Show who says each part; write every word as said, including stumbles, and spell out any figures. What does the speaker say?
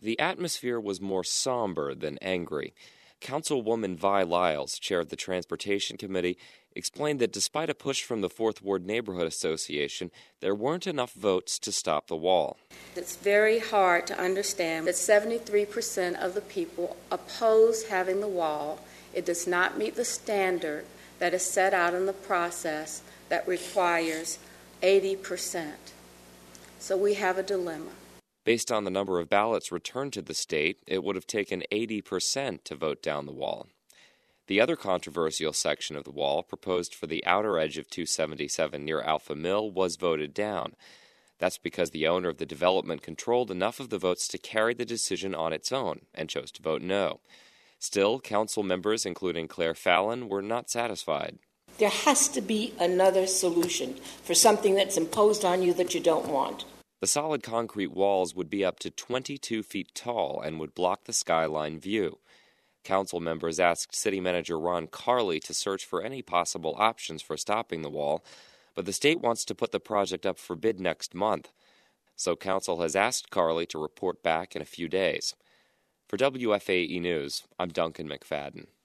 Speaker 1: The atmosphere was more somber than angry. Councilwoman Vi Lyles, chair of the Transportation Committee, explained that despite a push from the Fourth Ward Neighborhood Association, there weren't enough votes to stop the wall.
Speaker 2: It's very hard to understand that seventy-three percent of the people oppose having the wall. It does not meet the standard that is set out in the process that requires eighty percent. So we have a dilemma.
Speaker 1: Based on the number of ballots returned to the state, it would have taken eighty percent to vote down the wall. The other controversial section of the wall, proposed for the outer edge of two seventy-seven near Alpha Mill, was voted down. That's because the owner of the development controlled enough of the votes to carry the decision on its own and chose to vote no. Still, council members, including Claire Fallon, were not satisfied.
Speaker 3: There has to be another solution for something that's imposed on you that you don't want.
Speaker 1: The solid concrete walls would be up to twenty-two feet tall and would block the skyline view. Council members asked City Manager Ron Carley to search for any possible options for stopping the wall, but the state wants to put the project up for bid next month. So Council has asked Carley to report back in a few days. For W F A E News, I'm Duncan McFadden.